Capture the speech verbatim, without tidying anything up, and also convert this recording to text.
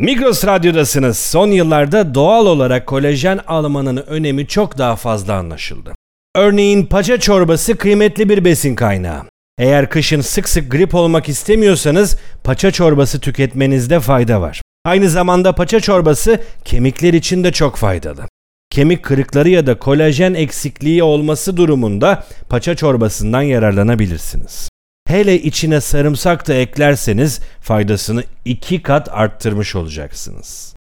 Migros Radyo'dasınız. Son yıllarda doğal olarak kolajen almanın önemi çok daha fazla anlaşıldı. Örneğin paça çorbası kıymetli bir besin kaynağı. Eğer kışın sık sık grip olmak istemiyorsanız paça çorbası tüketmenizde fayda var. Aynı zamanda paça çorbası kemikler için de çok faydalı. Kemik kırıkları ya da kolajen eksikliği olması durumunda paça çorbasından yararlanabilirsiniz. Hele içine sarımsak da eklerseniz faydasını iki kat arttırmış olacaksınız.